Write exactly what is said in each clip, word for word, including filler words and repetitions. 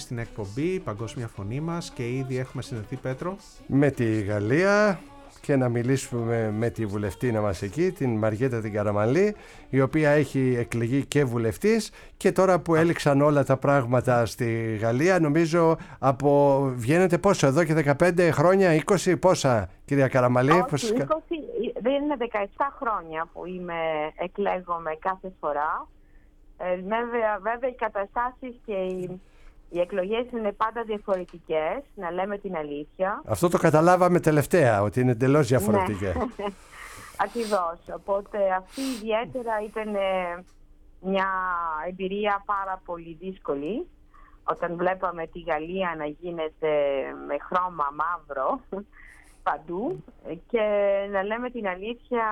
στην εκπομπή η Παγκόσμια Φωνή μας και ήδη έχουμε συνδεθεί, Πέτρο, με τη Γαλλία και να μιλήσουμε με τη βουλευτήνα μας εκεί, την Μαριέτα την Καραμανλή, η οποία έχει εκλεγεί και βουλευτής, και τώρα που έληξαν όλα τα πράγματα στη Γαλλία, νομίζω από βγαίνετε πόσο εδώ και δεκαπέντε χρόνια, είκοσι, πόσα, κυρία Καραμανλή? Όχι, πώς... είκοσι, δεν είναι δεκαεπτά χρόνια που είμαι, εκλέγομαι κάθε φορά. Ε, βέβαια, βέβαια οι καταστάσεις και οι Οι εκλογές είναι πάντα διαφορετικές, να λέμε την αλήθεια. Αυτό το καταλάβαμε τελευταία, ότι είναι εντελώς διαφορετικές. Ναι. Ακριβώς. Οπότε αυτή ιδιαίτερα ήταν μια εμπειρία πάρα πολύ δύσκολη. Όταν βλέπαμε τη Γαλλία να γίνεται με χρώμα μαύρο παντού, και να λέμε την αλήθεια,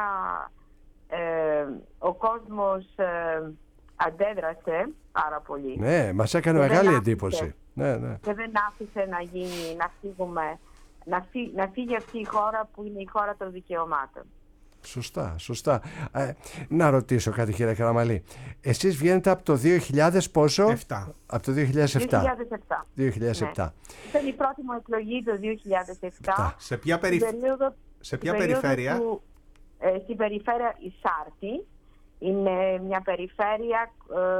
ε, ο κόσμος... Ε, αντέδρασε πάρα πολύ. Ναι, μας έκανε και μεγάλη εντύπωση. Ναι, ναι. Και δεν άφησε να γίνει, να φύγουμε, να, φύ, να φύγει αυτή η χώρα που είναι η χώρα των δικαιωμάτων. Σωστά, σωστά. Ε, να ρωτήσω κάτι, κύριε Καραμανλή. Εσείς βγαίνετε από το δύο χιλιάδες πόσο? επτά. Από το δύο χιλιάδες επτά. δύο χιλιάδες επτά. δύο χιλιάδες επτά. Ναι. Ήταν η πρώτη μου εκλογή το δύο χιλιάδες επτά. Σε ποια, περι... περίοδο, Σε ποια περιφέρεια? Του, ε, στην περιφέρεια Ισάρτη. Είναι μια περιφέρεια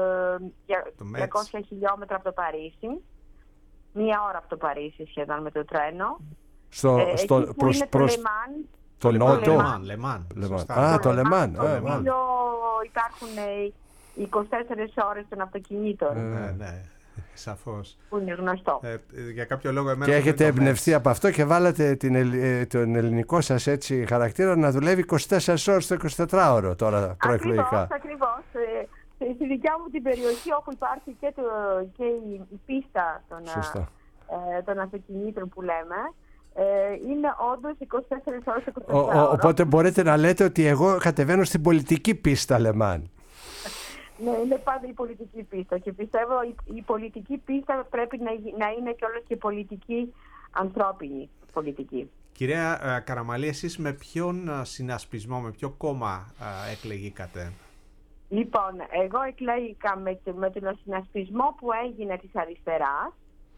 ε, διακόσια χιλιόμετρα από το Παρίσι. Μία ώρα από το Παρίσι σχεδόν με το τρένο. Στο, ε, στο, εκεί που προς, είναι προς, το Λεμάν. το νότο. Λεμάν, Λεμάν. Λεμάν. Α, το Λεμάν. Το οποίο υπάρχουν είκοσι τέσσερις ώρες των αυτοκινήτων. Ε, ναι, ναι. Σαφώς. Που είναι γνωστό. Ε, για κάποιο λόγο εμένα. Και έχετε εμπνευστεί από αυτό και βάλατε την, ε, τον ελληνικό σας έτσι χαρακτήρα να δουλεύει είκοσι τέσσερις ώρες το εικοσιτετράωρο τώρα προεκλογικά. Ακριβώς, ακριβώς. Ε, στη δικιά μου την περιοχή, όπου υπάρχει και, το, και η, η πίστα των, ε, των αυτοκινήτων που λέμε, ε, είναι όντως είκοσι τέσσερις ώρες το εικοσιτετράωρο. Οπότε μπορείτε να λέτε ότι εγώ κατεβαίνω στην πολιτική πίστα Λεμάν. Ναι, είναι πάντα η πολιτική πίστα, και πιστεύω η, η πολιτική πίστα πρέπει να, να είναι κιόλας και πολιτική, ανθρώπινη πολιτική. Κυρία Καραμανλή, εσείς με ποιον συνασπισμό, με ποιο κόμμα εκλεγήκατε? Λοιπόν, εγώ εκλέγηκα με, με τον συνασπισμό που έγινε της αριστεράς,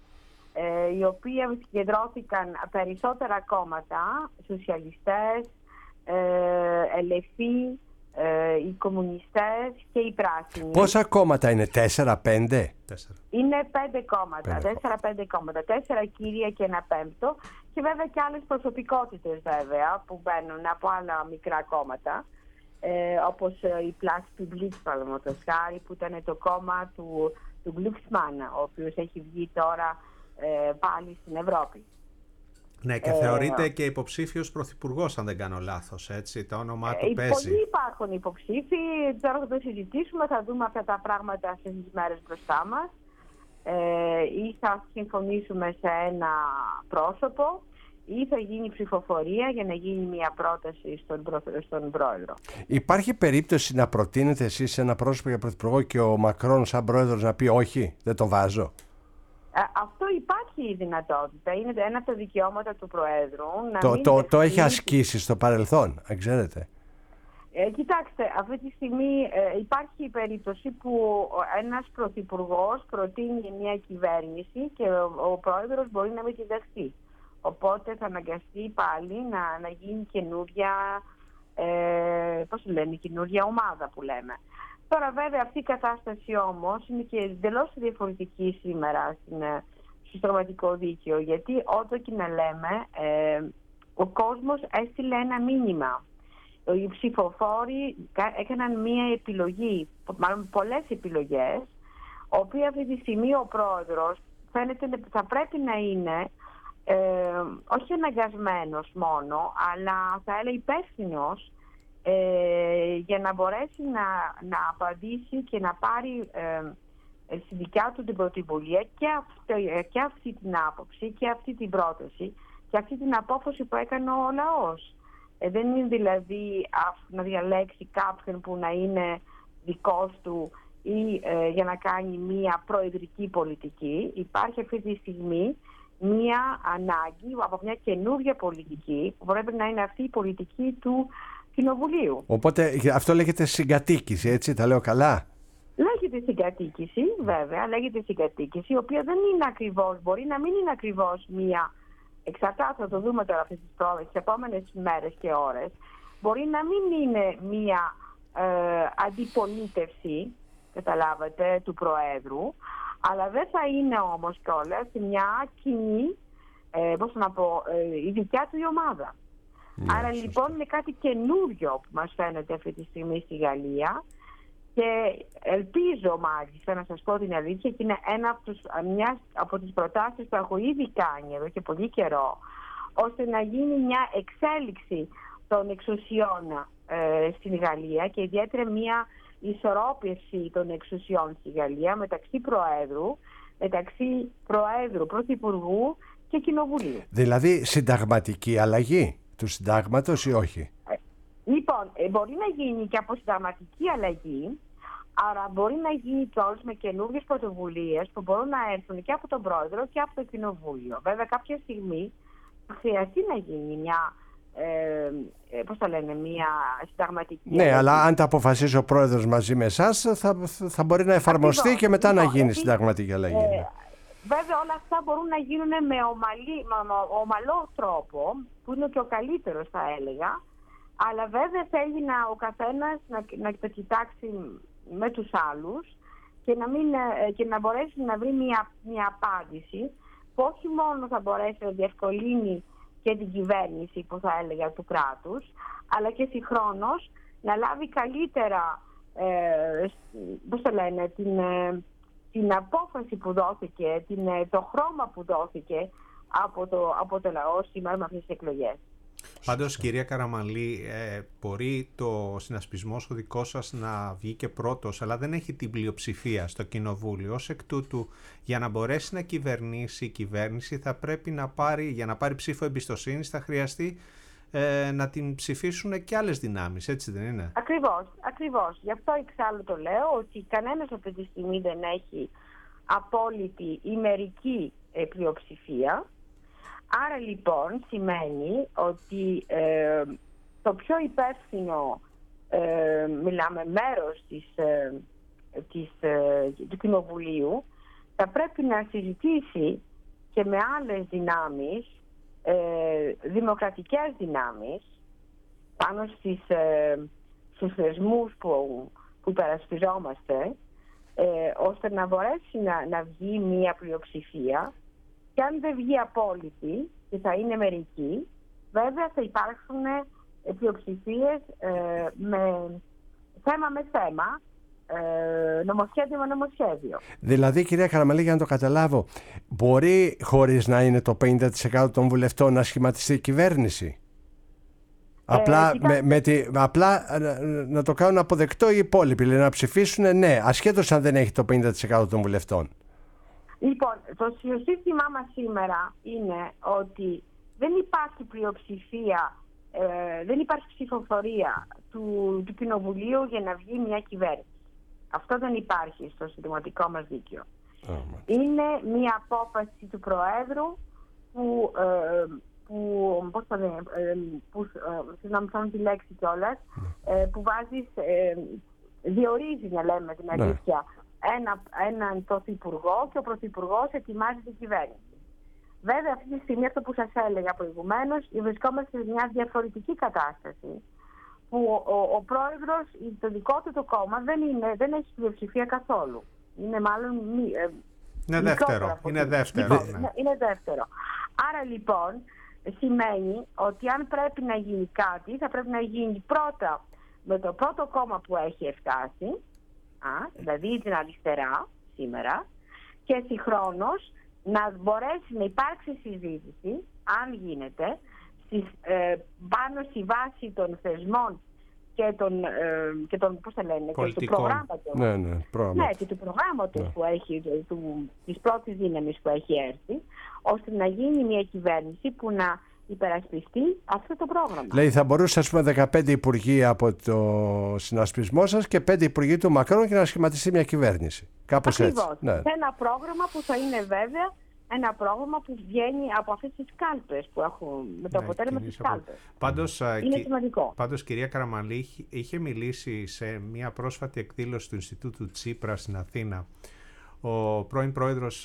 ε, οι οποίοι συγκεντρώθηκαν περισσότερα κόμματα, σοσιαλιστές, ε, ελευθεροί, Ε, οι κομμουνιστές και οι πράσινοι. Πόσα κόμματα είναι, τέσσερα, πέντε? Είναι πέντε κόμματα, τέσσερα πέντε κόμματα, τέσσερα κύρια και ένα πέμπτο, και βέβαια και άλλες προσωπικότητες βέβαια που μπαίνουν από άλλα μικρά κόμματα, ε, όπως η Place Publique, παραδείγματος χάρη, που ήταν το κόμμα του, του Glucksmann, ο οποίος έχει βγει τώρα ε, πάλι στην Ευρώπη. Ναι, και ε, θεωρείται και υποψήφιος πρωθυπουργός, αν δεν κάνω λάθος, έτσι, το όνομά του ε, παίζει. Πολλοί υπάρχουν υποψήφοι, τώρα θα το συζητήσουμε, θα δούμε αυτά τα πράγματα στις μέρες μπροστά μας, ε, ή θα συμφωνήσουμε σε ένα πρόσωπο, ή θα γίνει ψηφοφορία για να γίνει μια πρόταση στον, προ, στον πρόεδρο. Υπάρχει περίπτωση να προτείνετε εσείς ένα πρόσωπο για πρωθυπουργό και ο Μακρόν σαν πρόεδρος να πει όχι, δεν το βάζω? Ε, αυτό υπάρχει η δυνατότητα. Είναι ένα από τα δικαιώματα του Προέδρου. Να το, μην το, δεχτεί... το έχει ασκήσει στο παρελθόν, αν ξέρετε. Ε, κοιτάξτε, αυτή τη στιγμή ε, υπάρχει η περίπτωση που ένας πρωθυπουργός προτείνει μια κυβέρνηση και ο, ο Πρόεδρος μπορεί να μην τη δεχτεί. Οπότε θα αναγκαστεί πάλι να, να γίνει καινούρια, ε, πώς λένε, καινούρια ομάδα που λέμε. Τώρα βέβαια αυτή η κατάσταση όμως είναι και εντελώς διαφορετική σήμερα στην, στο στρωματικό δίκαιο, γιατί ό,τι και να λέμε, ε, ο κόσμος έστειλε ένα μήνυμα. Οι ψηφοφόροι έκαναν μία επιλογή, μάλλον πολλές επιλογές, οποία αυτή τη στιγμή ο πρόεδρος φαίνεται θα πρέπει να είναι ε, όχι αναγκασμένος μόνο, αλλά θα έλεγα υπεύθυνος, Ε, για να μπορέσει να, να απαντήσει και να πάρει ε, στη δικιά του την πρωτοβουλία και, και αυτή την άποψη και αυτή την πρόταση και αυτή την απόφαση που έκανε ο λαός. Ε, δεν είναι δηλαδή α, να διαλέξει κάποιον που να είναι δικός του ή ε, για να κάνει μία προεδρική πολιτική. Υπάρχει αυτή τη στιγμή μία ανάγκη από μια καινούργια πολιτική που πρέπει να είναι αυτή η πολιτική του Κοινοβουλίου. Οπότε αυτό λέγεται συγκατοίκηση, έτσι, τα λέω καλά? Λέγεται συγκατοίκηση, βέβαια, λέγεται συγκατοίκηση, η οποία δεν είναι ακριβώς, μπορεί να μην είναι ακριβώς μία, εξαρτάται, θα το δούμε τώρα αυτές τις πρόοδες, τις επόμενες μέρες και ώρες, μπορεί να μην είναι μία ε, αντιπολίτευση, καταλάβατε, του Προέδρου, αλλά δεν θα είναι όμως κιόλας μια κοινή, ε, πώς να πω, ε, η δικιά του η ομάδα. Yeah, Άρα σωστά. Λοιπόν είναι κάτι καινούριο που μας φαίνεται αυτή τη στιγμή στη Γαλλία και ελπίζω μάλιστα να σας πω την αλήθεια και είναι ένα από, τους, μια από τις προτάσεις που έχω ήδη κάνει εδώ και πολύ καιρό, ώστε να γίνει μια εξέλιξη των εξουσιών ε, στην Γαλλία και ιδιαίτερα μια ισορρόπηση των εξουσιών στη Γαλλία μεταξύ Προέδρου, μεταξύ Προέδρου, Πρωθυπουργού και Κοινοβουλίου. Δηλαδή συνταγματική αλλαγή του συντάγματος ή όχι? Ε, λοιπόν, ε, μπορεί να γίνει και από συνταγματική αλλαγή, άρα μπορεί να γίνει κιόλας με καινούργιες πρωτοβουλίες που μπορούν να έρθουν και από τον Πρόεδρο και από το Κοινοβούλιο. Βέβαια κάποια στιγμή θα χρειαστεί να γίνει μια Ε, πώς το λένε, μια συνταγματική. Ναι, αλλαγή. Αλλά αν τα αποφασίσει ο Πρόεδρος μαζί με εσάς, θα, θα μπορεί να εφαρμοστεί Ακριβώς. και μετά λοιπόν, να γίνει έτσι, συνταγματική αλλαγή. Ε, βέβαια, όλα αυτά μπορούν να γίνουν με, ομαλή, με ομαλό τρόπο, που είναι και ο καλύτερος, θα έλεγα. Αλλά βέβαια θέλει να, ο καθένας να, να το κοιτάξει με τους άλλους και να, μην, και να μπορέσει να βρει μια, μια απάντηση που όχι μόνο θα μπορέσει να διευκολύνει και την κυβέρνηση, που θα έλεγα, του κράτους, αλλά και συγχρόνως να λάβει καλύτερα ε, πώς το λένε, την, ε, την απόφαση που δόθηκε, την, ε, το χρώμα που δόθηκε από το, από το λαό σήμερα με αυτές τις εκλογές. Πάντως, κυρία Καραμανλή, ε, μπορεί το συνασπισμός ο δικός σας να βγει και πρώτος, αλλά δεν έχει την πλειοψηφία στο Κοινοβούλιο. Ως εκ τούτου, για να μπορέσει να κυβερνήσει η κυβέρνηση, θα πρέπει να πάρει, για να πάρει ψήφο εμπιστοσύνης, θα χρειαστεί ε, να την ψηφίσουν και άλλες δυνάμεις, έτσι δεν είναι? Ακριβώς, ακριβώς. Γι' αυτό εξάλλου το λέω, ότι κανένας αυτή τη στιγμή δεν έχει απόλυτη ή μερική ε, πλειοψηφία. Άρα λοιπόν σημαίνει ότι ε, το πιο υπεύθυνο, ε, μιλάμε, μέρος της, ε, της, ε, του Κοινοβουλίου θα πρέπει να συζητήσει και με άλλες δυνάμεις, ε, δημοκρατικές δυνάμεις, πάνω στις, ε, στους θεσμούς που, που υπερασπιζόμαστε, ε, ώστε να μπορέσει να, να βγει μία πλειοψηφία. Και αν δεν βγει απόλυτη και θα είναι μερική, βέβαια θα υπάρξουν πλειοψηφίες ε, με θέμα με θέμα, ε, νομοσχέδιο με νομοσχέδιο. Δηλαδή, κυρία Καραμανλή, για να το καταλάβω, μπορεί χωρίς να είναι το πενήντα τοις εκατό των βουλευτών να σχηματιστεί η κυβέρνηση? Ε, απλά, με, με τη, απλά να το κάνουν αποδεκτό οι υπόλοιποι, δηλαδή να ψηφίσουν ναι, ασχέτως αν δεν έχει το πενήντα τοις εκατό των βουλευτών. Λοιπόν, το σύστημά μας σήμερα είναι ότι δεν υπάρχει πλειοψηφία, ε, δεν υπάρχει ψηφοφορία του, του Κοινοβουλίου για να βγει μια κυβέρνηση. Αυτό δεν υπάρχει στο συνταγματικό μας δίκαιο. Oh, είναι μια απόφαση του Προέδρου που, ε, που πώς θα λένε, ε, που, ε, συγγνώμη, θέλω τη λέξη κιόλας, ε, που βάζει, ε, διορίζει, να λέμε την αλήθεια, Ένα, έναν πρωθυπουργό και ο πρωθυπουργός ετοιμάζει την κυβέρνηση. Βέβαια, αυτή τη στιγμή, αυτό που σας έλεγα προηγουμένως, βρισκόμαστε σε μια διαφορετική κατάσταση που ο, ο πρόεδρος, το δικό του το κόμμα, δεν, είναι, δεν έχει πλειοψηφία καθόλου. Είναι μάλλον μη, ε, είναι δεύτερο. Είναι δεύτερο, λοιπόν, ναι. είναι, είναι δεύτερο. Άρα λοιπόν σημαίνει ότι αν πρέπει να γίνει κάτι, θα πρέπει να γίνει πρώτα με το πρώτο κόμμα που έχει φτάσει, Α, δηλαδή την αριστερά σήμερα, και συγχρόνως να μπορέσει να υπάρξει συζήτηση, αν γίνεται, στις, ε, πάνω στη βάση των θεσμών και των, ε, και των πώς θα λένε, και του προγράμματος, ναι, ναι, πρόγραμμα. ναι, και του προγράμματος ναι. που έχει, του, της πρώτης δύναμης που έχει έρθει, ώστε να γίνει μια κυβέρνηση που να υπερασπιστεί αυτό το πρόγραμμα. Δηλαδή θα μπορούσε, ας πούμε, δεκαπέντε υπουργοί από το συνασπισμό σας και πέντε υπουργοί του Μακρόν και να σχηματιστεί μια κυβέρνηση. Κάπως Ακριβώς. έτσι. Ναι. Σε ένα πρόγραμμα που θα είναι βέβαια ένα πρόβλημα που βγαίνει από αυτές τις κάλπες που έχουν, με το ναι, αποτέλεσμα της κάλπες. Πάντως, είναι κι, σημαντικό. Πάντως, κυρία Καραμανλή, είχε μιλήσει σε μια πρόσφατη εκδήλωση του Ινστιτούτου Τσίπρα στην Αθήνα ο πρώην πρόεδρος,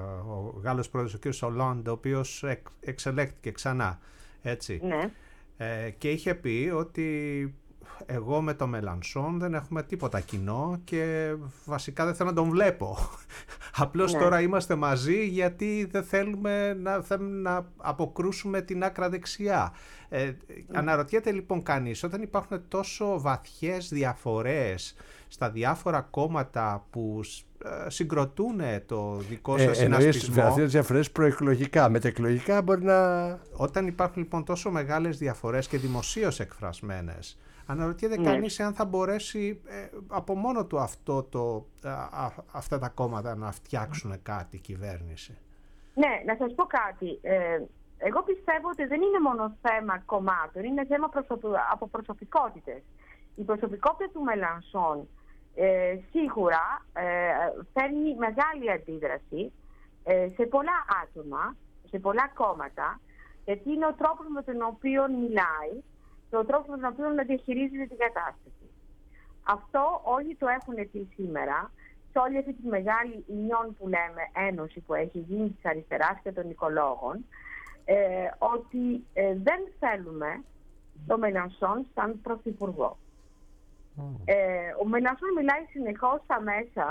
ο Γάλλος πρόεδρος, ο κ. Σολόντ, ο οποίος εξελέχθηκε ξανά, έτσι. Ναι. Ε, και είχε πει ότι εγώ με το Μελανσόν δεν έχουμε τίποτα κοινό και βασικά δεν θέλω να τον βλέπω. Απλώς ναι. τώρα είμαστε μαζί γιατί δεν θέλουμε να, θέλουμε να αποκρούσουμε την άκρα δεξιά. Ε, mm. Αναρωτιέται λοιπόν κανείς, όταν υπάρχουν τόσο βαθιές διαφορές στα διάφορα κόμματα που ε, συγκροτούν το δικό σας ε, συνασπισμό. Εννοείς διαφορές προεκλογικά, μετεκλογικά μπορεί να... Όταν υπάρχουν λοιπόν τόσο μεγάλες διαφορές και δημοσίως εκφρασμένες, αναρωτιέται ναι. κανείς αν θα μπορέσει ε, από μόνο του αυτό το, α, α, αυτά τα κόμματα να φτιάξουν κάτι, κυβέρνηση. Ναι, να σας πω κάτι. Ε, εγώ πιστεύω ότι δεν είναι μόνο θέμα κομμάτων, είναι θέμα προσωπι... από προσωπικότητες. Η προσωπικότητα του Μελανσόν ε, σίγουρα ε, φέρνει μεγάλη αντίδραση ε, σε πολλά άτομα, σε πολλά κόμματα, γιατί είναι ο τρόπος με τον οποίο μιλάει και ο τρόπος με τον οποίο να διαχειρίζεται την κατάσταση. Αυτό όλοι το έχουν πει σήμερα, σε όλη αυτή τη μεγάλη union που λέμε, ένωση που έχει γίνει της αριστεράς και των οικολόγων, ε, ότι ε, δεν θέλουμε το Μελανσόν σαν πρωθυπουργό. Mm. Ε, ο Μελανσόν μιλάει συνεχώς στα μέσα,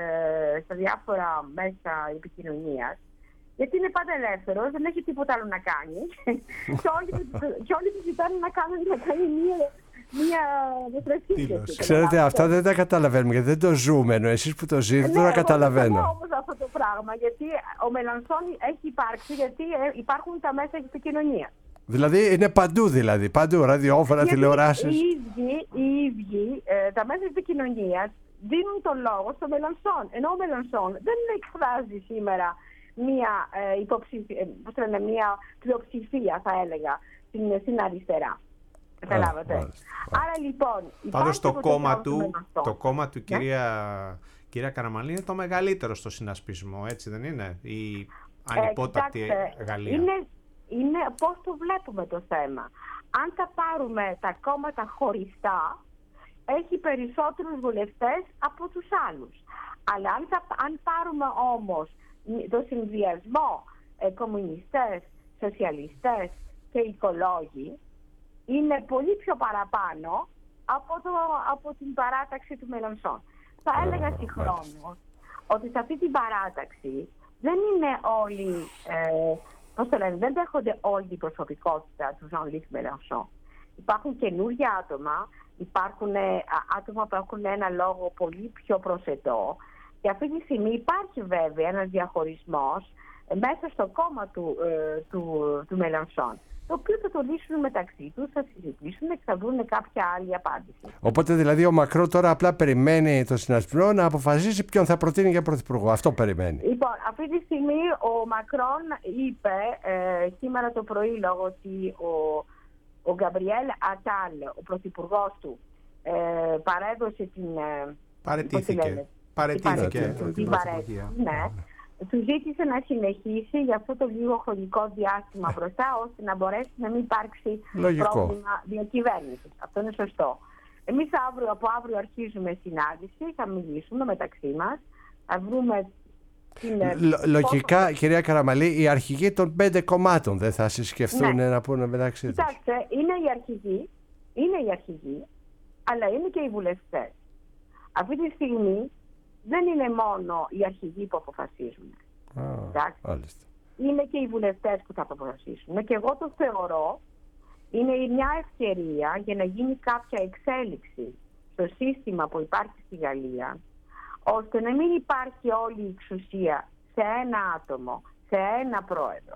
ε, στα διάφορα μέσα επικοινωνίας, γιατί είναι πάντα ελεύθερος, δεν έχει τίποτα άλλο να κάνει και όλοι, και όλοι του ζητάνε να κάνουν να κάνει μία, μία προσθήκη. Ξέρετε, αυτά δεν τα καταλαβαίνουμε γιατί δεν το ζούμε, ενώ εσείς που το ζείτε δεν ναι, το καταλαβαίνω. Ναι, όμως αυτό το πράγμα, γιατί ο Μελανσόν έχει υπάρξει, γιατί υπάρχουν τα μέσα επικοινωνίας. Δηλαδή είναι παντού, δηλαδή, παντού, ραδιόφωνα, τηλεοράσεις. Οι ίδιοι, οι ίδιοι ε, τα μέσα επικοινωνίας δίνουν τον λόγο στο Μελανσόν, ενώ ο Μελανσόν δεν εκφράζει σήμερα μία, ε, υποψηφία, ε, μία πλειοψηφία, θα έλεγα, στην, στην αριστερά. Καταλάβατε. Άρα λοιπόν... Πάντως το κόμμα του, το κόμμα του κυρία, ναι. κυρία Καραμανλή είναι το μεγαλύτερο στο συνασπισμό, έτσι δεν είναι? Η ανυπότακτη ε, Γαλλία. Είναι, είναι πώς το βλέπουμε το θέμα. Αν τα πάρουμε τα κόμματα χωριστά, έχει περισσότερους βουλευτές από τους άλλους. Αλλά αν, τα, αν πάρουμε όμως το συνδυασμό ε, κομμουνιστές, σοσιαλιστές και οικολόγοι, είναι πολύ πιο παραπάνω από, το, από την παράταξη του Μελανσόν. Θα έλεγα συγχρόνως ότι σε αυτή την παράταξη δεν είναι όλοι, ε, πώς το λένε, δεν δέχονται όλη την προσωπικότητα του Jean-Luc Mélenchon. Υπάρχουν καινούργια άτομα, υπάρχουν ε, άτομα που έχουν ένα λόγο πολύ πιο προσετό. Και αυτή τη στιγμή υπάρχει βέβαια ένας διαχωρισμός μέσα στο κόμμα του, ε, του, του Μελανσόν, το οποίο θα το λύσουν μεταξύ τους, θα συζητήσουν και θα βρουν κάποια άλλη απάντηση. Οπότε δηλαδή ο Μακρό τώρα απλά περιμένει το συνασπισμό να αποφασίσει ποιον θα προτείνει για πρωθυπουργό. Αυτό περιμένει. Λοιπόν, αυτή τη στιγμή ο Μακρόν είπε ε, σήμερα το πρωί, λόγω ότι ο, ο Γκαμπριέλ Ατάλ, ο πρωθυπουργός του, ε, παρέδωσε την... Ε, Παρετήθηκε. Παρετήθηκε. Την παρέτηση, ναι. Του ζήτησε να συνεχίσει για αυτό το λίγο χρονικό διάστημα μπροστά, ώστε να μπορέσει να μην υπάρξει Λογικό. πρόβλημα διακυβέρνησης. Αυτό είναι σωστό. Εμείς αύριο, από αύριο αρχίζουμε συνάντηση, θα μιλήσουμε μεταξύ μας, θα βρούμε... Λ- λογικά, πόσο... κυρία Καραμανλή, οι αρχηγοί των πέντε κομμάτων δεν θα συσκεφτούν ναι. να πούνε μεταξύ τους? Κοιτάξτε, είναι οι αρχηγοί, είναι οι αρχηγοί, αλλά είναι και οι βουλευτές. Αυτή τη στιγμή δεν είναι μόνο οι αρχηγοί που αποφασίζουν. Ah, είναι και οι βουλευτές που θα αποφασίσουν. Και εγώ το θεωρώ είναι μια ευκαιρία για να γίνει κάποια εξέλιξη στο σύστημα που υπάρχει στη Γαλλία, ώστε να μην υπάρχει όλη η εξουσία σε ένα άτομο, σε ένα πρόεδρο.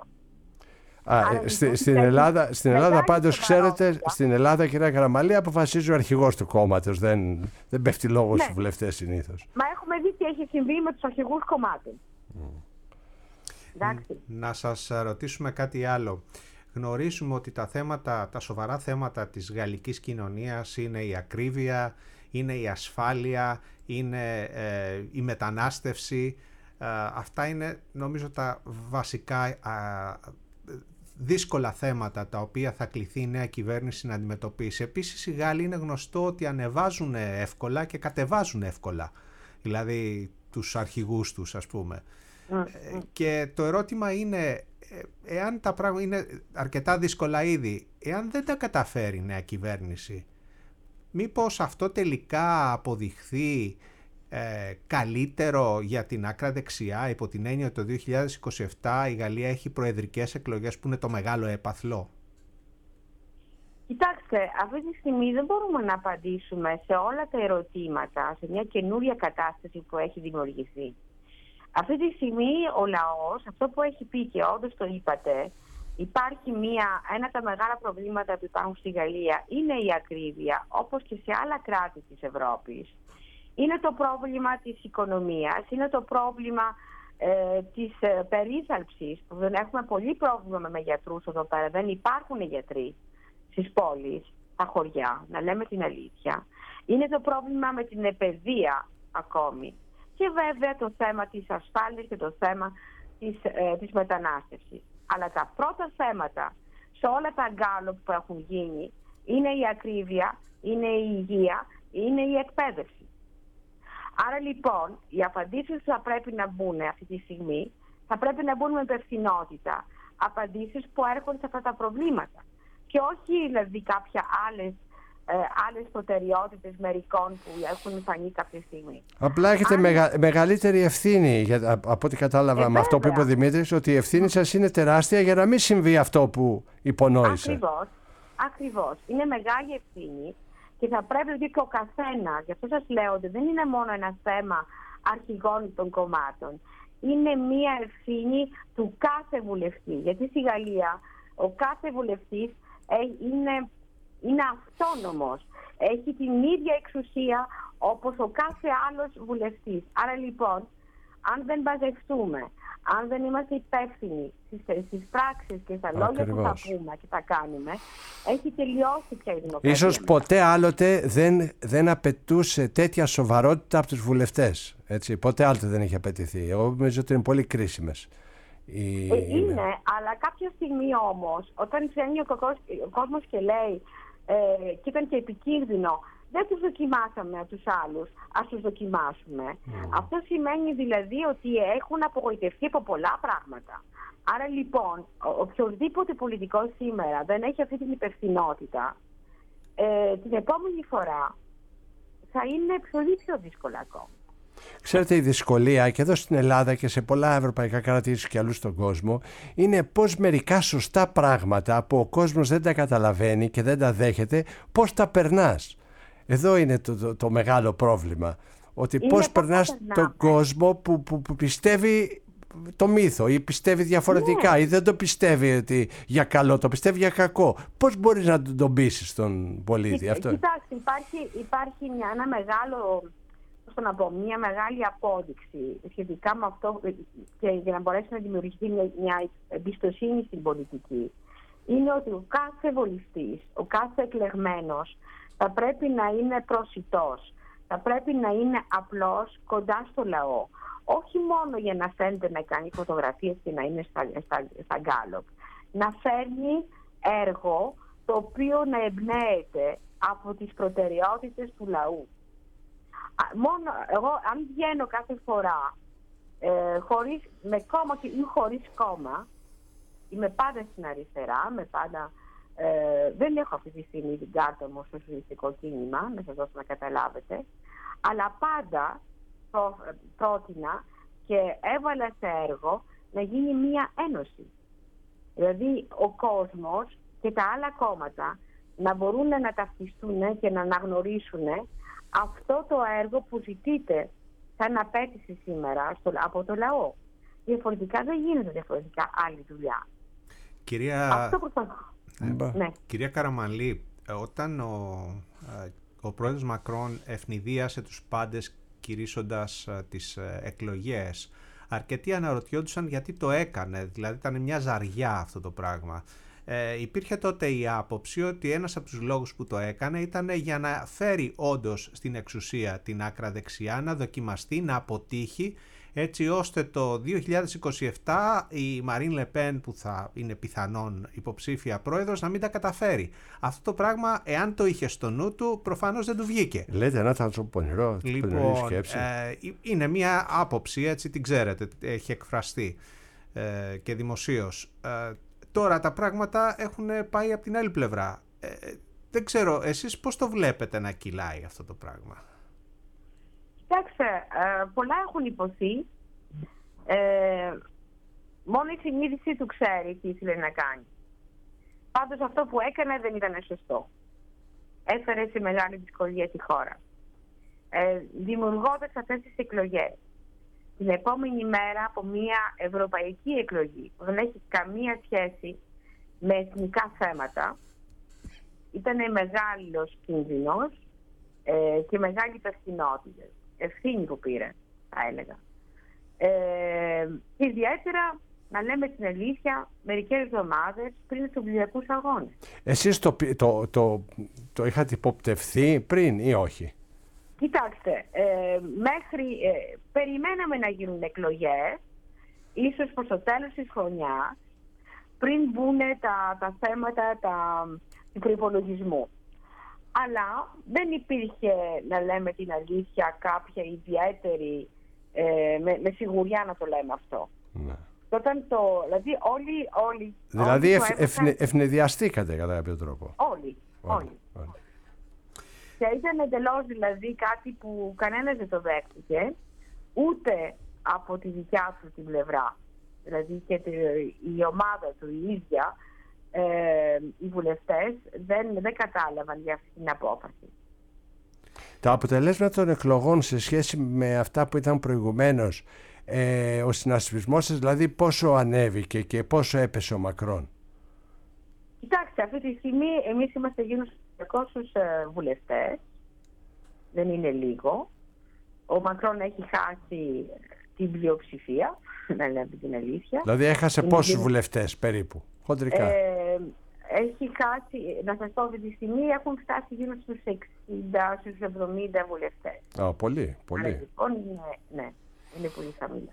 Α, Άρα, στη, στην Ελλάδα, στην Ελλάδα πάντως ξέρετε, στην Ελλάδα, κυρία Καραμανλή, αποφασίζει ο αρχηγός του κόμματος, δεν, δεν πέφτει λόγος ναι. στους βουλευτές συνήθως. Μα έχουμε δει τι έχει συμβεί με τους αρχηγούς κομμάτων. Mm. Να σας ρωτήσουμε κάτι άλλο. Γνωρίζουμε ότι τα θέματα, τα σοβαρά θέματα της γαλλικής κοινωνίας είναι η ακρίβεια, είναι η ασφάλεια, είναι ε, η μετανάστευση. αυτά είναι νομίζω τα βασικά δύσκολα θέματα τα οποία θα κληθεί η νέα κυβέρνηση να αντιμετωπίσει. Επίσης οι Γάλλοι είναι γνωστό ότι ανεβάζουν εύκολα και κατεβάζουν εύκολα, δηλαδή τους αρχηγούς τους ας πούμε. Mm. Και το ερώτημα είναι, εάν τα πράγματα είναι αρκετά δύσκολα ήδη, εάν δεν τα καταφέρει η νέα κυβέρνηση, μήπως αυτό τελικά αποδειχθεί ε, καλύτερο για την άκρα δεξιά, υπό την έννοια ότι το δύο χιλιάδες είκοσι επτά η Γαλλία έχει προεδρικές εκλογές που είναι το μεγάλο έπαθλο? Κοιτάξτε, αυτή τη στιγμή δεν μπορούμε να απαντήσουμε σε όλα τα ερωτήματα, σε μια καινούρια κατάσταση που έχει δημιουργηθεί. Αυτή τη στιγμή ο λαός, αυτό που έχει πει και όντως το είπατε, υπάρχει μια, ένα από τα μεγάλα προβλήματα που υπάρχουν στη Γαλλία είναι η ακρίβεια, όπως και σε άλλα κράτη της Ευρώπης. Είναι το πρόβλημα της οικονομίας, είναι το πρόβλημα ε, της ε, περίθαλψης, που δεν έχουμε πολύ πρόβλημα με γιατρούς εδώ πέρα, δεν υπάρχουν γιατροί στις πόλεις, στα χωριά, να λέμε την αλήθεια. Είναι το πρόβλημα με την παιδεία ακόμη. Και βέβαια το θέμα της ασφάλειας και το θέμα της, ε, της μετανάστευσης. Αλλά τα πρώτα θέματα σε όλα τα γκάλωπ που έχουν γίνει είναι η ακρίβεια, είναι η υγεία, είναι η εκπαίδευση. Άρα λοιπόν οι απαντήσεις που θα πρέπει να μπουν αυτή τη στιγμή θα πρέπει να μπουν με υπευθυνότητα. Απαντήσεις που έρχονται σε αυτά τα προβλήματα. Και όχι δηλαδή κάποια άλλες Ε, άλλες προτεραιότητες μερικών που έχουν φανεί κάποια στιγμή. Απλά έχετε Αν... μεγα... μεγαλύτερη ευθύνη, για... από ό,τι κατάλαβα ε, με αυτό που είπε ο Δημήτρης, ότι η ευθύνη σας είναι τεράστια για να μην συμβεί αυτό που υπονόησε. Ακριβώς, ακριβώς. Είναι μεγάλη ευθύνη και θα πρέπει ότι και ο καθένας, γι' αυτό σας λέω ότι δεν είναι μόνο ένα θέμα αρχηγών των κομμάτων. Είναι μία ευθύνη του κάθε βουλευτή. Γιατί στη Γαλλία ο κάθε βουλευτής είναι είναι αυτόνομος. Έχει την ίδια εξουσία όπως ο κάθε άλλος βουλευτής. Άρα λοιπόν, αν δεν μπαζευτούμε, αν δεν είμαστε υπεύθυνοι στις, στις πράξεις και στα λόγια Ακριβώς. που θα πούμε και θα κάνουμε, έχει τελειώσει πια η δημοκρατία. Ίσως ποτέ άλλοτε δεν, δεν απαιτούσε τέτοια σοβαρότητα από τους βουλευτές. Έτσι, ποτέ άλλοτε δεν έχει απαιτηθεί. Εγώ νομίζω ότι είναι πολύ κρίσιμες. Η... Ε, είναι, αλλά κάποια στιγμή όμως, όταν βγαίνει ο, ο κόσμος και λέει Ε, και ήταν και επικίνδυνο, δεν τους δοκιμάσαμε από τους άλλους, ας τους δοκιμάσουμε. Mm. Αυτό σημαίνει δηλαδή ότι έχουν απογοητευτεί από πολλά πράγματα. Άρα λοιπόν, οποιοδήποτε πολιτικός σήμερα δεν έχει αυτή την υπευθυνότητα, ε, την επόμενη φορά θα είναι πολύ πιο δύσκολα ακόμα. Ξέρετε, η δυσκολία και εδώ στην Ελλάδα και σε πολλά ευρωπαϊκά κράτη και αλλού στον κόσμο είναι πως μερικά σωστά πράγματα που ο κόσμος δεν τα καταλαβαίνει και δεν τα δέχεται, πως τα περνάς. Εδώ είναι το, το, το μεγάλο πρόβλημα. Ότι είναι πώς περνάς τον κόσμο που, που, που πιστεύει το μύθο ή πιστεύει διαφορετικά ναι. ή δεν το πιστεύει ότι για καλό, το πιστεύει για κακό. Πώς μπορείς να τον, τον πείσεις τον πολίτη? Κι, αυτό? Κοιτάξτε, υπάρχει, υπάρχει μια, ένα μεγάλο... να πω, μια μεγάλη απόδειξη σχετικά με αυτό και για να μπορέσει να δημιουργηθεί μια, μια εμπιστοσύνη στην πολιτική είναι ότι ο κάθε βουλευτής, ο κάθε εκλεγμένος θα πρέπει να είναι προσιτός, θα πρέπει να είναι απλώς κοντά στο λαό, όχι μόνο για να φαίνεται να κάνει φωτογραφίες και να είναι στα, στα, στα γκάλωπ, να φέρνει έργο το οποίο να εμπνέεται από τις προτεραιότητες του λαού. Μόνο, εγώ αν βγαίνω κάθε φορά ε, χωρίς, με κόμμα ή χωρίς κόμμα, είμαι πάντα στην αριστερά, με πάντα, ε, δεν έχω αυτή τη στιγμή την κάρτα μου στο σοσιαλιστικό κίνημα, να σας δώσω να καταλάβετε, αλλά πάντα προ, πρότεινα και έβαλα σε έργο να γίνει μία ένωση. Δηλαδή ο κόσμος και τα άλλα κόμματα να μπορούν να ταυτιστούν και να αναγνωρίσουν αυτό το έργο που ζητείτε σαν απέτηση σήμερα στο, από το λαό. Διαφορετικά δεν γίνεται διαφορετικά άλλη δουλειά. Κυρία, αυτό προσπαθώ. Ναι. Ναι. Κυρία Καραμανλή, όταν ο, ο πρόεδρος Μακρόν ευνηδίασε τους πάντες κηρύσσοντας τις εκλογές, αρκετοί αναρωτιόντουσαν γιατί το έκανε, δηλαδή ήταν μια ζαριά αυτό το πράγμα. Ε, υπήρχε τότε η άποψη ότι ένας από τους λόγους που το έκανε ήταν για να φέρει όντως στην εξουσία την άκρα δεξιά, να δοκιμαστεί, να αποτύχει, έτσι ώστε το δύο χιλιάδες είκοσι επτά η Μαρίν Λεπέν, που θα είναι πιθανόν υποψήφια πρόεδρος, να μην τα καταφέρει. Αυτό το πράγμα, εάν το είχε στο νου του, προφανώς δεν του βγήκε. Λέτε να ήταν τόσο πονηρό, λοιπόν, σκέψη. Ε, είναι μια άποψη, έτσι την ξέρετε, έχει εκφραστεί ε, και δημοσίως. Ε, τώρα τα πράγματα έχουν πάει από την άλλη πλευρά. Ε, δεν ξέρω, εσείς πώς το βλέπετε να κυλάει αυτό το πράγμα? Κοιτάξτε, ε, πολλά έχουν υποθεί. Ε, μόνο η συνείδηση του ξέρει τι ήθελε να κάνει. Πάντως αυτό που έκανε δεν ήταν σωστό. Έφερε σε μεγάλη δυσκολία τη χώρα. Ε, δημιουργώντας αυτές τις εκλογές την επόμενη μέρα από μια ευρωπαϊκή εκλογή που δεν έχει καμία σχέση με εθνικά θέματα, ήταν μεγάλος κίνδυνος ε, και μεγάλη υπευθυνότητα. Ευθύνη που πήρε, θα έλεγα. Ε, ιδιαίτερα, να λέμε την αλήθεια, μερικές εβδομάδες πριν τους Ολυμπιακούς Αγώνες. Εσείς το, το, το, το είχατε υποπτευθεί πριν ή όχι? Κοιτάξτε, ε, μέχρι, ε, περιμέναμε να γίνουν εκλογές, ίσως προς το τέλος της χρονιάς, πριν μπουν τα, τα θέματα τα, του προϋπολογισμού. Αλλά δεν υπήρχε, να λέμε την αλήθεια, κάποια ιδιαίτερη, ε, με, με σιγουριά να το λέμε αυτό. Ναι. Όταν το, δηλαδή όλοι, όλοι... Δηλαδή όλοι ευ, έβγαν... ευνε, ευνηδιαστήκατε κατά κάποιο τρόπο. Όλοι, όλοι. όλοι. όλοι. Και ήταν εντελώς δηλαδή κάτι που κανένας δεν το δέχτηκε, ούτε από τη δικιά του την πλευρά. Δηλαδή και η ομάδα του η ίδια, ε, οι βουλευτές δεν, δεν κατάλαβαν για αυτή την απόφαση. Τα αποτελέσματα των εκλογών σε σχέση με αυτά που ήταν προηγουμένως, ε, ο συνασπισμός σας δηλαδή πόσο ανέβηκε και πόσο έπεσε ο Μακρόν? Κοιτάξτε, αυτή τη στιγμή εμείς είμαστε γύρω στους διακόσιους βουλευτές, δεν είναι λίγο. Ο Μακρόν έχει χάσει την πλειοψηφία, να λέμε την αλήθεια. Δηλαδή έχασε είναι πόσους γύρω... βουλευτές περίπου, χοντρικά? Ε, έχει χάσει, να σας πω αυτή τη στιγμή, έχουν φτάσει γύρω στους εξήντα, στους εβδομήντα βουλευτές. Α, πολύ, πολύ. Άρα, λοιπόν, είναι, ναι, είναι πολύ χαμηλά.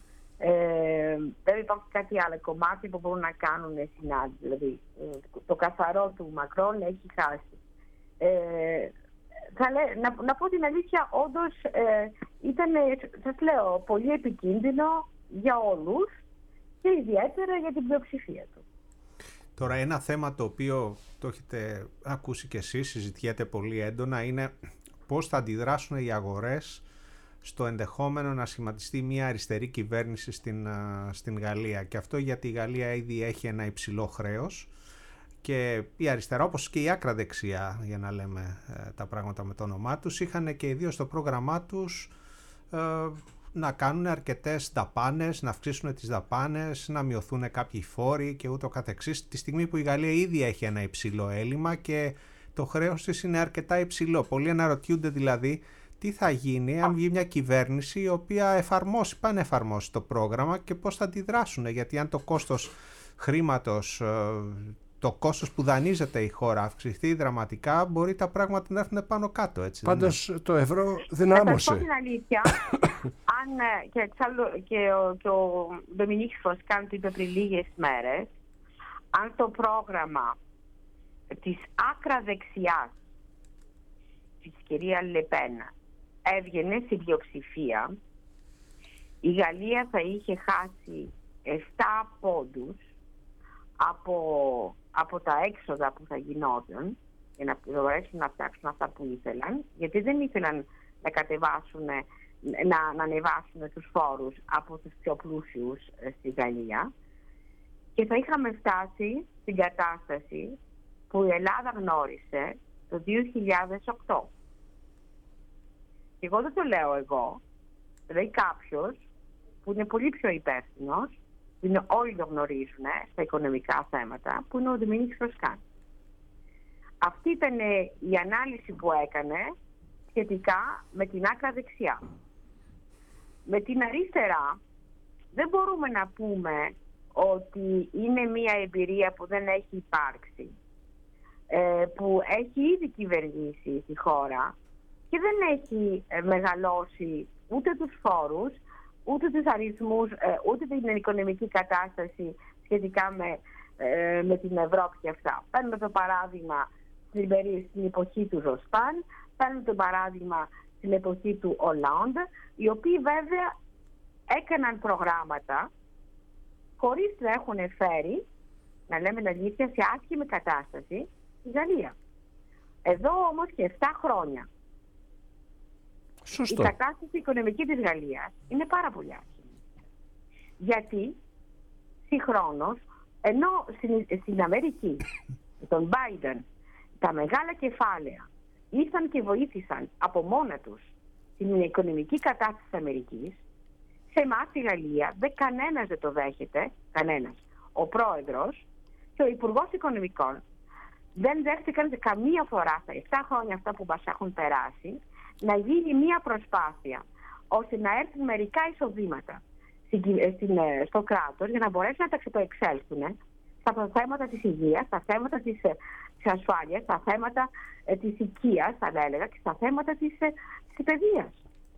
Ε, δεν υπάρχει κάτι άλλο κομμάτι που μπορούν να κάνουν συνάντηση. Δηλαδή, το καθαρό του Μακρόν έχει χάσει. Ε, θα λέ, να, να πω την αλήθεια, όντως ε, ήταν, σας λέω, πολύ επικίνδυνο για όλους και ιδιαίτερα για την πλειοψηφία του. Τώρα ένα θέμα το οποίο το έχετε ακούσει και εσείς, συζητιέται πολύ έντονα, είναι πώς θα αντιδράσουν οι αγορές στο ενδεχόμενο να σχηματιστεί μια αριστερή κυβέρνηση στην, στην Γαλλία. Και αυτό γιατί η Γαλλία ήδη έχει ένα υψηλό χρέος και η αριστερά, όπως και η άκρα δεξιά, για να λέμε ε, τα πράγματα με το όνομά τους, είχαν και οι δύο στο πρόγραμμά τους ε, να κάνουν αρκετές δαπάνες, να αυξήσουν τις δαπάνες, να μειωθούν κάποιοι φόροι και ούτω καθεξής, τη στιγμή που η Γαλλία ήδη έχει ένα υψηλό έλλειμμα και το χρέος της είναι αρκετά υψηλό. Πολλοί αναρωτιούνται δηλαδή τι θα γίνει αν βγει μια κυβέρνηση η οποία εφαρμόσει, πάνε εφαρμόσει το πρόγραμμα και πώς θα αντιδράσουν, γιατί αν το κόστος χρήματος, το κόστος που δανείζεται η χώρα αυξηθεί δραματικά, μπορεί τα πράγματα να έρθουν πάνω κάτω, έτσι? Πάντως το ευρώ δυνάμωσε. Θα σας πω την αλήθεια, αν, και, και, ο, και ο Ντομινίκ Στρόσκαν το είπε πριν λίγες μέρες, αν το πρόγραμμα της άκρα δεξιάς της κυρία Λεπέν έβγαινε στην πλειοψηφία, η Γαλλία θα είχε χάσει επτά πόντους από, από τα έξοδα που θα γινόταν για να μπορέσουν να φτιάξουν αυτά που ήθελαν, γιατί δεν ήθελαν να κατεβάσουν, να, να ανεβάσουν τους φόρους από τους πιο πλούσιους στη Γαλλία, και θα είχαμε φτάσει στην κατάσταση που η Ελλάδα γνώρισε το δύο χιλιάδες οκτώ. Και εγώ δεν το λέω εγώ, δηλαδή κάποιος που είναι πολύ πιο υπεύθυνος, που είναι, όλοι το γνωρίζουν ε, στα οικονομικά θέματα, που είναι ο Ντομινίκ Στρόσκαν. Αυτή ήταν η ανάλυση που έκανε σχετικά με την άκρα δεξιά. Με την αριστερά δεν μπορούμε να πούμε ότι είναι μια εμπειρία που δεν έχει υπάρξει, ε, που έχει ήδη κυβερνήσει τη χώρα και δεν έχει μεγαλώσει ούτε τους φόρους, ούτε τους αριθμούς, ούτε την οικονομική κατάσταση σχετικά με, με την Ευρώπη και αυτά. Παίρνουμε το παράδειγμα στην, στην εποχή του Ζοσπάν, παίρνουμε το παράδειγμα στην εποχή του Ολάντ, οι οποίοι βέβαια έκαναν προγράμματα χωρίς να έχουν φέρει, να λέμε την αλήθεια, σε άσχημη κατάσταση η Γαλλία. Εδώ όμως και επτά χρόνια Σωστό. η κατάσταση οικονομική της Γαλλίας είναι πάρα πολύ άσχημη. Γιατί συγχρόνως, ενώ στην, στην Αμερική, τον Biden, τα μεγάλα κεφάλαια ήρθαν και βοήθησαν από μόνα τους την οικονομική κατάσταση της Αμερικής, σε εμάς στη Γαλλία δεν κανένας δεν το δέχεται, κανένας. Ο πρόεδρος και ο υπουργός οικονομικών δεν δέχτηκαν σε καμία φορά στα επτά χρόνια αυτά που μας έχουν περάσει να γίνει μία προσπάθεια ώστε να έρθουν μερικά εισοδήματα στο κράτος για να μπορέσουν να τα ξεπροεξέλθουν στα θέματα της υγείας, στα θέματα της, της ασφάλειας, στα θέματα ε, της οικίας, θα έλεγα, και στα θέματα της, ε, της παιδείας.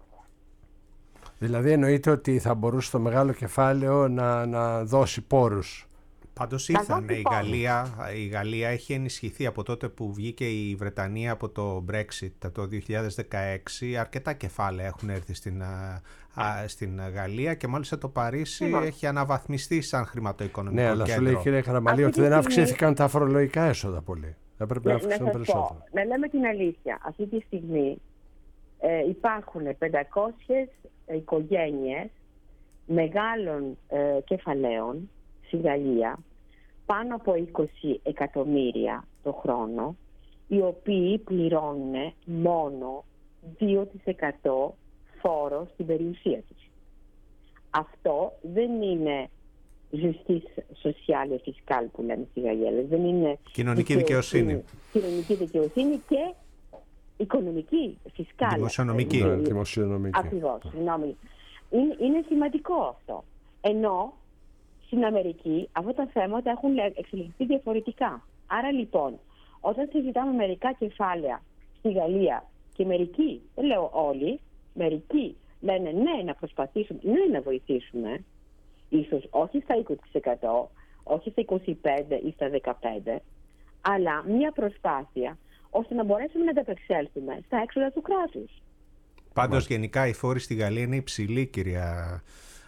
Δηλαδή εννοείται ότι θα μπορούσε το μεγάλο κεφάλαιο να, να δώσει πόρους. Πάντως ήρθαν. Η Γαλλία, η Γαλλία έχει ενισχυθεί από τότε που βγήκε η Βρετανία από το Brexit το δύο χιλιάδες δεκαέξι. Αρκετά κεφάλαια έχουν έρθει στην, α, στην Γαλλία και μάλιστα το Παρίσι Είμαι. έχει αναβαθμιστεί σαν χρηματοοικονομικό ναι, κέντρο. Ναι, αλλά σου λέει κύριε Καραμαλή ότι δεν αυξήθηκαν τα φορολογικά έσοδα πολύ. Θα πρέπει να, να αυξηθούν να περισσότερο. Να λέμε την αλήθεια. Αυτή τη στιγμή ε, υπάρχουν πεντακόσιες οικογένειες μεγάλων ε, κεφαλαίων στη Γαλλία, πάνω από είκοσι εκατομμύρια το χρόνο, οι οποίοι πληρώνουν μόνο δύο τοις εκατό φόρο στην περιουσία τους. Αυτό δεν είναι justice sociale fiscale που λέμε στη Γαλλία. Δεν είναι κοινωνική δικαιοσύνη. δικαιοσύνη. Κοινωνική δικαιοσύνη και οικονομική, φυσκάλια. Δημοσιονομική. Ναι, δημοσιονομική. Ακριβώς, συγγνώμη. Είναι, είναι σημαντικό αυτό. Ενώ στην Αμερική αυτά τα θέματα έχουν εξελιχθεί διαφορετικά. Άρα λοιπόν, όταν συζητάμε μερικά κεφάλαια στη Γαλλία και μερικοί, δεν λέω όλοι, μερικοί λένε ναι να προσπαθήσουμε, ναι να βοηθήσουμε, ίσως όχι στα είκοσι τοις εκατό, όχι στα είκοσι πέντε τοις εκατό ή στα δεκαπέντε τοις εκατό, αλλά μια προσπάθεια ώστε να μπορέσουμε να ανταπεξέλθουμε στα έξοδα του κράτους. Πάντως γενικά οι φόροι στη Γαλλία είναι υψηλοί, κυρία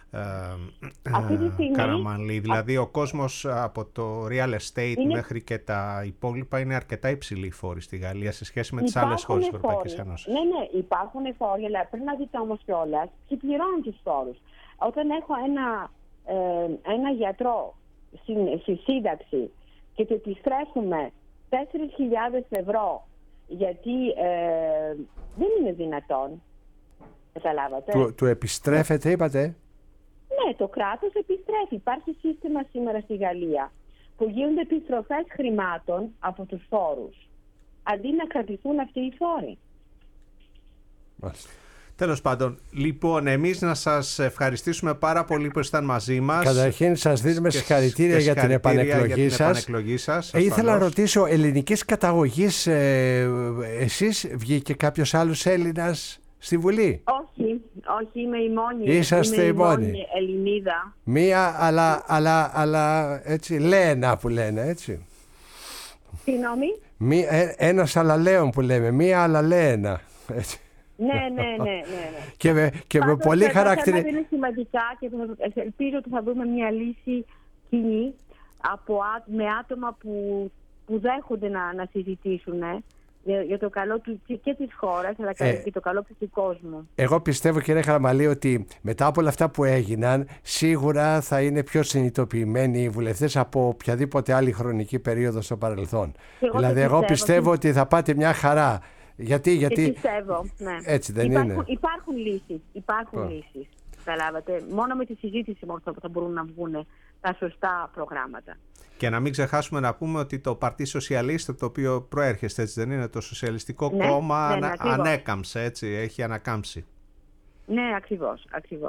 στιγμή, Καραμανλή. Δηλαδή ο κόσμος από το real estate είναι... μέχρι και τα υπόλοιπα είναι αρκετά υψηλοί φόροι στη Γαλλία σε σχέση με τις άλλες χώρες της Ευρωπαϊκής Ένωσης. Ναι, ναι, υπάρχουν φόροι, αλλά πρέπει να δείτε όμως κιόλας ποιοι πληρώνουν τους φόρους. Όταν έχω ένα, ε, ένα γιατρό στη, στη σύνταξη και του επιστρέφουμε τέσσερις χιλιάδες ευρώ γιατί ε, δεν είναι δυνατόν. Καταλάβατε. Του, του επιστρέφετε, είπατε. Ναι, το κράτος επιστρέφει. Υπάρχει σύστημα σήμερα στη Γαλλία που γίνονται επιστροφές χρημάτων από τους φόρους αντί να κρατηθούν αυτοί οι φόροι. Μάλιστα. Τέλος πάντων, λοιπόν, εμείς να σας ευχαριστήσουμε πάρα πολύ που ήσταν μαζί μας. Καταρχήν σας δίνουμε συγχαρητήρια για την επανεκλογή σας. σας. Ε, ήθελα να ρωτήσω, ελληνικής καταγωγής ε, εσείς, βγήκε κάποιος άλλος Έλληνας στη Βουλή? Όχι, όχι, είμαι η μόνη. Είσαστε είμαι η μόνη. μόνη Ελληνίδα. Μία, αλλά, αλλά, αλλά έτσι, Λένα που λένε, έτσι. Συγγνώμη. Μία, ε, ένας αλαλέον που λέμε, μία αλαλένα, έτσι. Ναι, ναι, ναι, ναι, ναι. Και με, και με πολύ χαρακτηριστικά. Τα είναι σημαντικά και ελπίζω ότι θα βρούμε μια λύση κοινή από, με άτομα που, που δέχονται να, να συζητήσουν για, για το καλό του, και της χώρας αλλά ε, και το καλό του κόσμου. Εγώ πιστεύω, κύριε Καραμαλή, ότι μετά από όλα αυτά που έγιναν σίγουρα θα είναι πιο συνειδητοποιημένοι οι βουλευτές από οποιαδήποτε άλλη χρονική περίοδο στο παρελθόν. Εγώ δηλαδή εγώ πιστεύω, πιστεύω ότι θα πάτε μια χαρά. Γιατί, γιατί... Πιστεύω, ναι. Έτσι δεν υπάρχουν, είναι. Υπάρχουν λύσεις, υπάρχουν oh. λύσεις, καταλάβατε. Μόνο με τη συζήτηση μόνο θα μπορούν να βγουν τα σωστά προγράμματα. Και να μην ξεχάσουμε να πούμε ότι το Παρτί Σοσιαλίστ, από το οποίο προέρχεστε, έτσι δεν είναι, το Σοσιαλιστικό ναι, Κόμμα, ναι, ναι, ανέκαμψε, έτσι, έχει ανακάμψει. Ναι, ακριβώς, ακριβώς.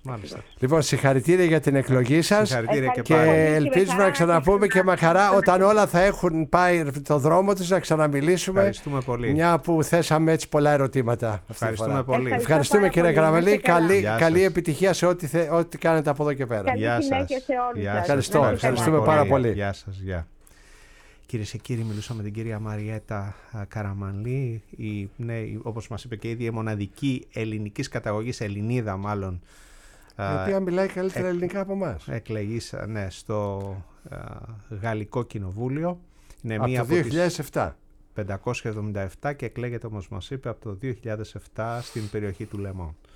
Μάλιστα. Λοιπόν, συγχαρητήρια για την εκλογή σας. Συγχαρητήρια και Και πάλι. ελπίζουμε να ξαναπούμε και με χαρά όταν όλα θα έχουν πάει το δρόμο τους να ξαναμιλήσουμε. Ευχαριστούμε πολύ. Μια που θέσαμε έτσι πολλά ερωτήματα. αυτή τη Ευχαριστούμε φορά. πολύ. Ευχαριστώ Ευχαριστούμε πάρα κύριε πολύ. Καραμαλή. Να είστε καλά. Καλή, Γεια καλή σας. επιτυχία σε ό,τι, θε, ό,τι κάνετε από εδώ και πέρα. Καλή Γεια συνέχεια σας. σε όλους Γεια σας. σας. Ευχαριστώ. Να είστε Ευχαριστούμε καλά. πάρα πολύ. Γεια σας. Γεια. Κυρίες και κύριοι, μιλούσαμε με την κυρία Μαριέτα Καραμαλή, η, ναι, όπως μας είπε και ήδη, η μοναδική ελληνικής καταγωγής, Ελληνίδα μάλλον, Η οποία μιλάει καλύτερα εκ- ελληνικά από εμάς. εκλεγής, ναι, στο α, Γαλλικό Κοινοβούλιο. Είναι Από μία το από δύο τις χιλιάδες επτά. πεντακόσια εβδομήντα επτά και εκλέγεται, όπως μας είπε, από το δύο χιλιάδες επτά στην περιοχή του Λεμόν.